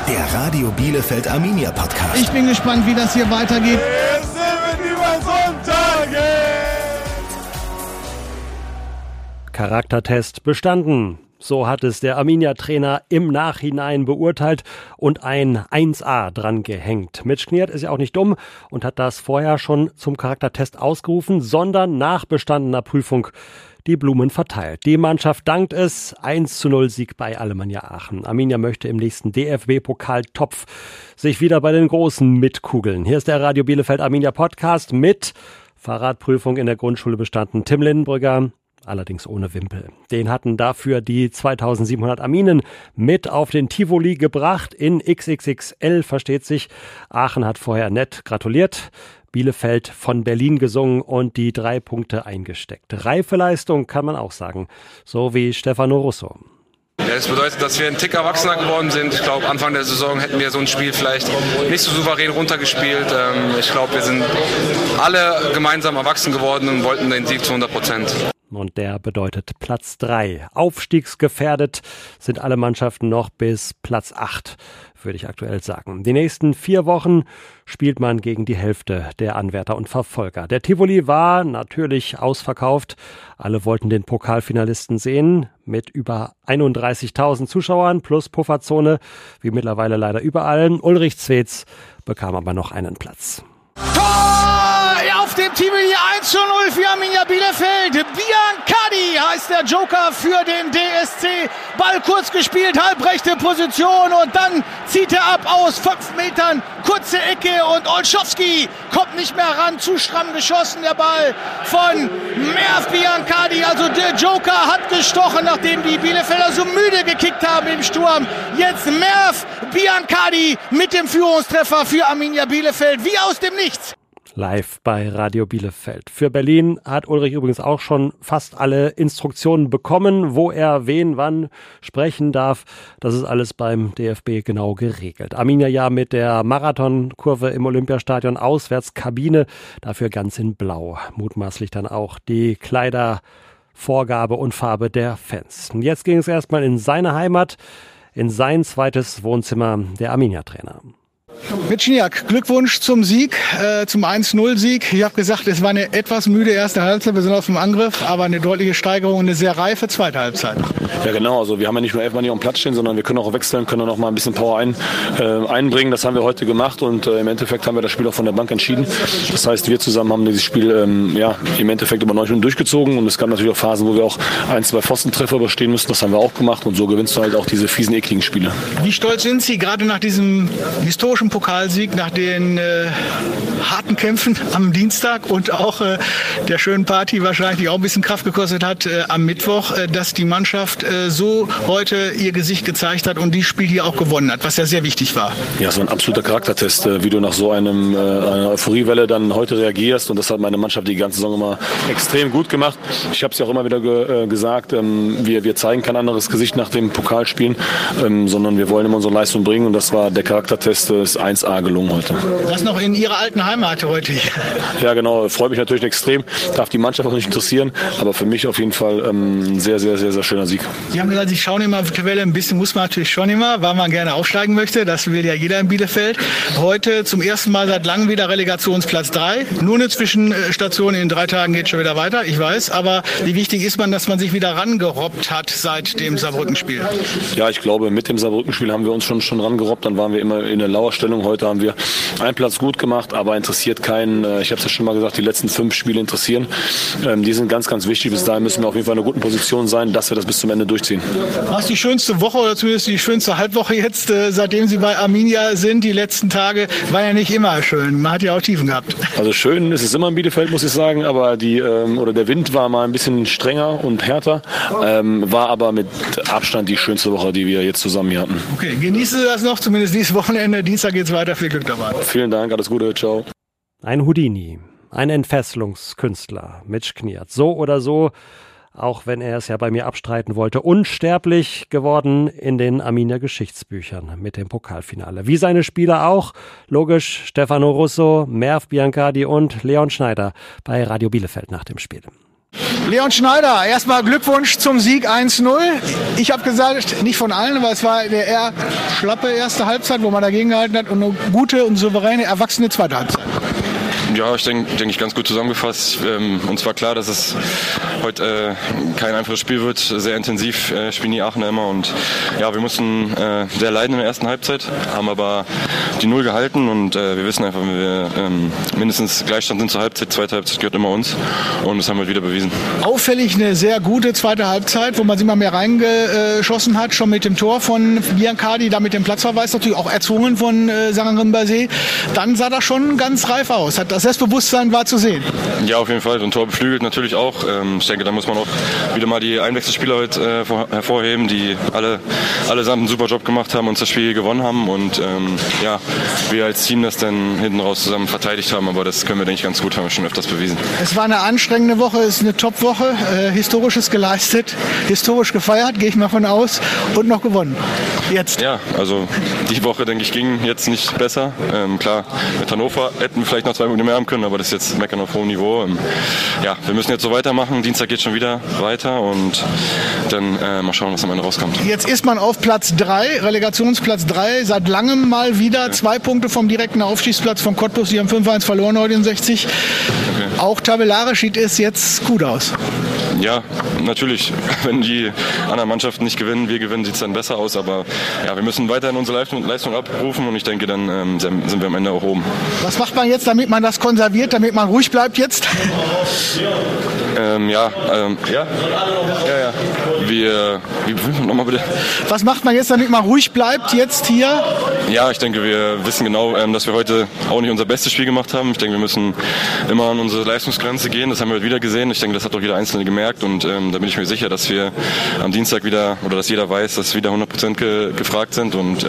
Der Radio Bielefeld Arminia Podcast. Ich bin gespannt, wie das hier weitergeht. Charaktertest bestanden. So hat es der Arminia-Trainer im Nachhinein beurteilt und ein 1A dran gehängt. Mitch Kniert ist ja auch nicht dumm und hat das vorher schon zum Charaktertest ausgerufen, sondern nach bestandener Prüfung die Blumen verteilt. Die Mannschaft dankt es. 1:0 Sieg bei Alemannia Aachen. Arminia möchte im nächsten DFB-Pokal-Topf sich wieder bei den Großen mitkugeln. Hier ist der Radio Bielefeld Arminia Podcast mit Fahrradprüfung in der Grundschule bestanden. Tim Lindenbrügger. Allerdings ohne Wimpel. Den hatten dafür die 2700 Arminen mit auf den Tivoli gebracht. In XXXL, versteht sich. Aachen hat vorher nett gratuliert. Bielefeld von Berlin gesungen und die 3 Punkte eingesteckt. Reife Leistung kann man auch sagen. So wie Stefano Russo. Ja, das bedeutet, dass wir ein Tick erwachsener geworden sind. Ich glaube, Anfang der Saison hätten wir so ein Spiel vielleicht nicht so souverän runtergespielt. Ich glaube, wir sind alle gemeinsam erwachsen geworden und wollten den Sieg zu 100%. Und der bedeutet Platz 3. Aufstiegsgefährdet sind alle Mannschaften noch bis Platz 8, würde ich aktuell sagen. Die nächsten 4 Wochen spielt man gegen die Hälfte der Anwärter und Verfolger. Der Tivoli war natürlich ausverkauft. Alle wollten den Pokalfinalisten sehen mit über 31.000 Zuschauern plus Pufferzone, wie mittlerweile leider überall. Ulrich Zwetz bekam aber noch einen Platz. Auf dem Tivoli 1:0 für Arminia Bielefeld. Biancardi heißt der Joker für den DSC. Ball kurz gespielt, halbrechte Position und dann zieht er ab aus 5 Metern. Kurze Ecke und Olschowski kommt nicht mehr ran. Zu stramm geschossen der Ball von Merv Biancardi. Also der Joker hat gestochen, nachdem die Bielefelder so müde gekickt haben im Sturm. Jetzt Merv Biancardi mit dem Führungstreffer für Arminia Bielefeld. Wie aus dem Nichts. Live bei Radio Bielefeld. Für Berlin hat Ulrich übrigens auch schon fast alle Instruktionen bekommen, wo er wen wann sprechen darf. Das ist alles beim DFB genau geregelt. Arminia ja mit der Marathonkurve im Olympiastadion, Auswärtskabine, dafür ganz in Blau. Mutmaßlich dann auch die Kleidervorgabe und Farbe der Fans. Und jetzt ging es erstmal in seine Heimat, in sein zweites Wohnzimmer, der Arminia-Trainer. Mitch Kniert, Glückwunsch zum Sieg, zum 1:0-Sieg. Ich habe gesagt, es war eine etwas müde erste Halbzeit, wir sind auf dem Angriff, aber eine deutliche Steigerung, eine sehr reife zweite Halbzeit. Ja genau, also wir haben ja nicht nur 11 Mann hier am Platz stehen, sondern wir können auch wechseln, können auch mal ein bisschen Power einbringen. Das haben wir heute gemacht und im Endeffekt haben wir das Spiel auch von der Bank entschieden. Das heißt, wir zusammen haben dieses Spiel im Endeffekt über 9 Minuten durchgezogen und es gab natürlich auch Phasen, wo wir auch 1, 2 Pfostentreffer überstehen müssen. Das haben wir auch gemacht und so gewinnst du halt auch diese fiesen, ekligen Spiele. Wie stolz sind Sie gerade nach diesem historischen Pokalsieg, nach den harten Kämpfen am Dienstag und auch der schönen Party wahrscheinlich, die auch ein bisschen Kraft gekostet hat am Mittwoch, dass die Mannschaft so heute ihr Gesicht gezeigt hat und die Spiel hier auch gewonnen hat, was ja sehr wichtig war. Ja, so ein absoluter Charaktertest, wie du nach so einer Euphoriewelle dann heute reagierst und das hat meine Mannschaft die ganze Saison immer extrem gut gemacht. Ich habe es ja auch immer wieder gesagt, wir zeigen kein anderes Gesicht nach dem Pokalspielen, sondern wir wollen immer unsere Leistung bringen und das war der Charaktertest, ist 1A gelungen heute. Das noch in Ihrer alten Heimat heute. Ja genau, freut mich natürlich extrem, darf die Mannschaft auch nicht interessieren, aber für mich auf jeden Fall ein sehr, sehr, sehr, sehr schöner Sieg. Sie haben gesagt, Sie schauen immer auf die Tabelle, ein bisschen muss man natürlich schon immer, weil man gerne aufsteigen möchte, das will ja jeder in Bielefeld. Heute zum ersten Mal seit langem wieder Relegationsplatz 3, nur eine Zwischenstation, in 3 Tagen geht schon wieder weiter, ich weiß, aber wie wichtig ist man, dass man sich wieder rangerobbt hat seit dem Saarbrücken-Spiel? Ja, ich glaube, mit dem Saarbrücken-Spiel haben wir uns schon rangerobbt, dann waren wir immer in der Lauerstellung, heute haben wir einen Platz gut gemacht, aber interessiert keinen, ich habe es ja schon mal gesagt, die letzten 5 Spiele interessieren, die sind ganz, ganz wichtig, bis dahin müssen wir auf jeden Fall in einer guten Position sein, dass wir das bis zum Ende durchziehen. Was die schönste Woche oder zumindest die schönste Halbwoche jetzt, seitdem Sie bei Arminia sind, die letzten Tage, war ja nicht immer schön, man hat ja auch Tiefen gehabt. Also schön ist es immer in Bielefeld, muss ich sagen, aber der Wind war mal ein bisschen strenger und härter, war aber mit Abstand die schönste Woche, die wir jetzt zusammen hier hatten. Okay, genießen Sie das noch, zumindest dieses Wochenende, Dienstag geht's weiter, viel Glück dabei. Vielen Dank, alles Gute, ciao. Ein Houdini, ein Entfesselungskünstler, Mitch Kniert. So oder so, auch wenn er es ja bei mir abstreiten wollte, unsterblich geworden in den Arminia Geschichtsbüchern mit dem Pokalfinale. Wie seine Spieler auch, logisch Stefano Russo, Merv Biancardi und Leon Schneider bei Radio Bielefeld nach dem Spiel. Leon Schneider, erstmal Glückwunsch zum Sieg 1-0. Ich habe gesagt, nicht von allen, aber es war eine eher schlappe erste Halbzeit, wo man dagegen gehalten hat und eine gute und souveräne, erwachsene zweite Halbzeit. Ja, ich denke ich ganz gut zusammengefasst. Uns war klar, dass es heute kein einfaches Spiel wird. Sehr intensiv spielen die Aachener immer und ja, wir mussten sehr leiden in der ersten Halbzeit, haben aber die 0 gehalten und wir wissen einfach, wenn wir mindestens Gleichstand sind zur Halbzeit, zweite Halbzeit gehört immer uns und das haben wir wieder bewiesen. Auffällig eine sehr gute zweite Halbzeit, wo man sich mal mehr reingeschossen hat, schon mit dem Tor von Biancardi, da mit dem Platzverweis natürlich auch erzwungen von Saran-Rimbasé. Dann sah das schon ganz reif aus. Das Selbstbewusstsein war zu sehen. Ja, auf jeden Fall. Und Tor beflügelt natürlich auch. Ich denke, da muss man auch wieder mal die Einwechselspieler heute hervorheben, die allesamt einen super Job gemacht haben und das Spiel gewonnen haben. Und ja, wir als Team das dann hinten raus zusammen verteidigt haben. Aber das können wir, denke ich, ganz gut, haben wir schon öfters bewiesen. Es war eine anstrengende Woche, es ist eine Top-Woche. Historisches geleistet, historisch gefeiert, gehe ich mal von aus, und noch gewonnen. Jetzt. Ja, also die Woche, denke ich, ging jetzt nicht besser. Klar, mit Hannover hätten wir vielleicht noch 2 Minuten mehr haben können, aber das ist jetzt Meckern auf hohem Niveau. Ja, wir müssen jetzt so weitermachen. Dienstag geht schon wieder weiter und dann mal schauen, was am Ende rauskommt. Jetzt ist man auf Platz 3, Relegationsplatz 3, seit langem mal wieder 2 Punkte vom direkten Aufstiegsplatz von Cottbus. Die haben 5-1 verloren heute in 60. Okay. Auch tabellarisch sieht es jetzt gut aus. Ja, natürlich. Wenn die anderen Mannschaften nicht gewinnen, wir gewinnen, sieht es dann besser aus. Aber ja, wir müssen weiterhin unsere Leistung abrufen und ich denke, dann sind wir am Ende auch oben. Was macht man jetzt, damit man das konserviert, damit man ruhig bleibt jetzt? Wie nochmal bitte? Was macht man jetzt, damit man ruhig bleibt jetzt hier? Ja, ich denke, wir wissen genau, dass wir heute auch nicht unser bestes Spiel gemacht haben. Ich denke, wir müssen immer an unsere Leistungsgrenze gehen. Das haben wir heute wieder gesehen. Ich denke, das hat auch jeder Einzelne gemerkt und da bin ich mir sicher, dass wir am Dienstag wieder, oder dass jeder weiß, dass wieder 100% gefragt sind und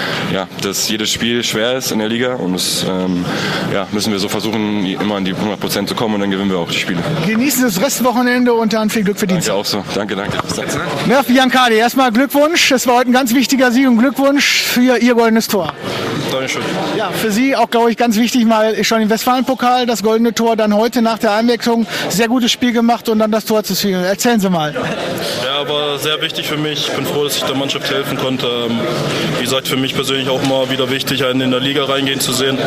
dass jedes Spiel schwer ist in der Liga und das müssen wir so versuchen, immer an die 100% zu kommen und dann gewinnen wir auch die Spiele. Genießen das Restwochenende und dann viel Glück für Dienstag. Danke auch so. Danke. Murph Biancardi, erstmal Glückwunsch. Es war heute ein ganz wichtiger Sieg und Glückwunsch für Ihr goldenes Tor. Dankeschön. Ja, für Sie auch, glaube ich, ganz wichtig, mal schon im Westfalenpokal das goldene Tor, dann heute nach der Einwechslung sehr gutes Spiel gemacht und dann das Tor zu spielen. Erzählen Sie mal. Ja, war sehr wichtig für mich. Ich bin froh, dass ich der Mannschaft helfen konnte. Wie gesagt, für mich persönlich auch mal wieder wichtig, einen in der Liga reingehen zu sehen.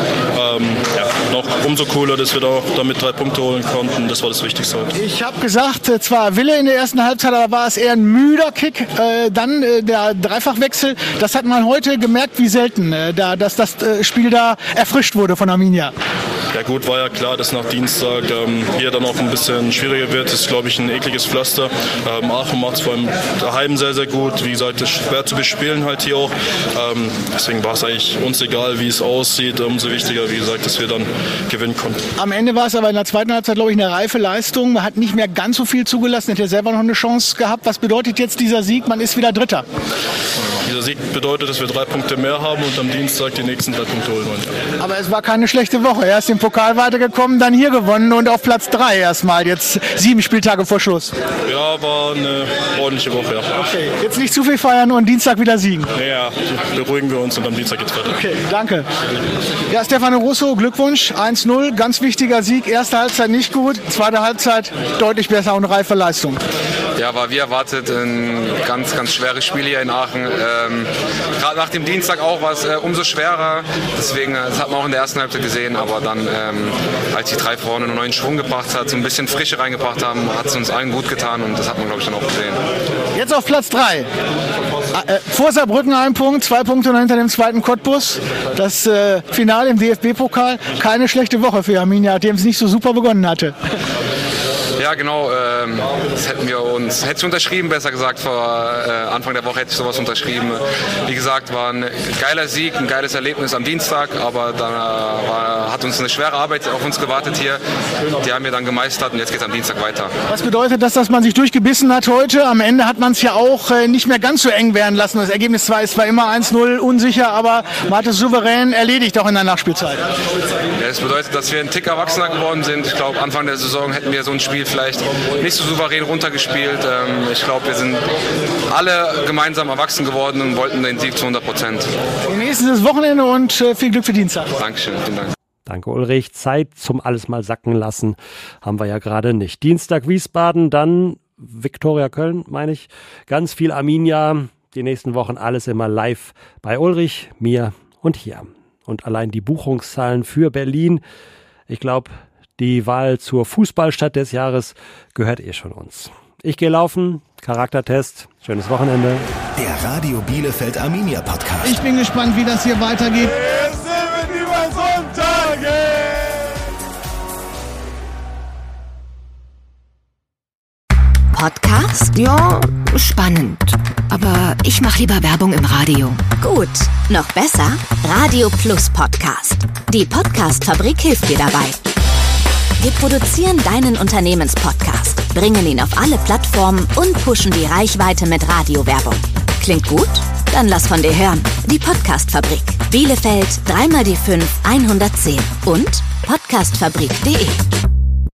Noch umso cooler, dass wir da damit 3 Punkte holen konnten. Das war das Wichtigste heute. Ich habe gesagt, zwar Wille in der ersten Halbzeit, aber war es eher ein müder Kick. Dann der Dreifachwechsel. Das hat man heute gemerkt, wie selten, dass das Spiel da erfrischt wurde von Arminia. Ja gut, war ja klar, dass nach Dienstag hier dann auch ein bisschen schwieriger wird. Das ist, glaube ich, ein ekliges Pflaster. Aachen macht es vor allem daheim sehr, sehr gut. Wie gesagt, es ist schwer zu bespielen halt hier auch. Deswegen war es eigentlich uns egal, wie es aussieht. Umso wichtiger, wie gesagt, dass wir dann gewinnen konnten. Am Ende war es aber in der zweiten Halbzeit, glaube ich, eine reife Leistung. Man hat nicht mehr ganz so viel zugelassen, hätte selber noch eine Chance gehabt. Was bedeutet jetzt dieser Sieg? Man ist wieder Dritter. Dieser Sieg bedeutet, dass wir 3 Punkte mehr haben und am Dienstag die nächsten 3 Punkte holen wollen. Aber es war keine schlechte Woche. Erst im Pokal weitergekommen, dann hier gewonnen und auf Platz 3 erstmal. Jetzt 7 Spieltage vor Schluss. Ja, war eine ordentliche Woche. Ja. Okay, jetzt nicht zu viel feiern und Dienstag wieder siegen. Ja, beruhigen wir uns und am Dienstag geht's weiter. Okay, danke. Ja, Stefano Russo, Glückwunsch. 1-0, ganz wichtiger Sieg. Erste Halbzeit nicht gut, zweite Halbzeit deutlich besser und reife Leistung. Ja, war wie erwartet ein ganz, ganz schweres Spiel hier in Aachen. Gerade nach dem Dienstag auch war es umso schwerer. Deswegen, das hat man auch in der ersten Halbzeit gesehen. Aber dann, als die 3 vorne einen neuen Schwung gebracht hat, so ein bisschen Frische reingebracht haben, hat es uns allen gut getan. Und das hat man, glaube ich, dann auch gesehen. Jetzt auf Platz 3. Vor Saarbrücken 1 Punkt, 2 Punkte hinter dem zweiten Cottbus. Das Finale im DFB-Pokal. Keine schlechte Woche für Arminia, dem es nicht so super begonnen hatte. Ja, genau. Das hätte ich unterschrieben, besser gesagt. Vor Anfang der Woche hätte ich sowas unterschrieben. Wie gesagt, war ein geiler Sieg, ein geiles Erlebnis am Dienstag, aber dann hat uns eine schwere Arbeit auf uns gewartet hier. Die haben wir dann gemeistert und jetzt geht es am Dienstag weiter. Was bedeutet das, dass man sich durchgebissen hat heute? Am Ende hat man es ja auch nicht mehr ganz so eng werden lassen. Das Ergebnis ist zwar immer 1-0 unsicher, aber man hat es souverän erledigt, auch in der Nachspielzeit. Ja, das bedeutet, dass wir ein Tick erwachsener geworden sind. Ich glaube, Anfang der Saison hätten wir so ein Spiel vielleicht nicht so souverän runtergespielt. Ich glaube, wir sind alle gemeinsam erwachsen geworden und wollten den Sieg zu 100%. Nächstes Wochenende und viel Glück für Dienstag. Dankeschön, vielen Dank. Danke, Ulrich. Zeit zum alles mal sacken lassen haben wir ja gerade nicht. Dienstag Wiesbaden, dann Viktoria Köln, meine ich. Ganz viel Arminia. Die nächsten Wochen alles immer live bei Ulrich, mir und hier. Und allein die Buchungszahlen für Berlin, ich glaube, die Wahl zur Fußballstadt des Jahres gehört schon uns. Ich gehe laufen, Charaktertest, schönes Wochenende. Der Radio Bielefeld Arminia Podcast. Ich bin gespannt, wie das hier weitergeht. Wir sind über Sonntage. Podcast? Ja, spannend. Aber ich mache lieber Werbung im Radio. Gut, noch besser? Radio Plus Podcast. Die Podcast-Fabrik hilft dir dabei. Wir produzieren deinen Unternehmenspodcast, bringen ihn auf alle Plattformen und pushen die Reichweite mit Radiowerbung. Klingt gut? Dann lass von dir hören. Die Podcast-Fabrik. Bielefeld 3x die 5 110 und podcastfabrik.de.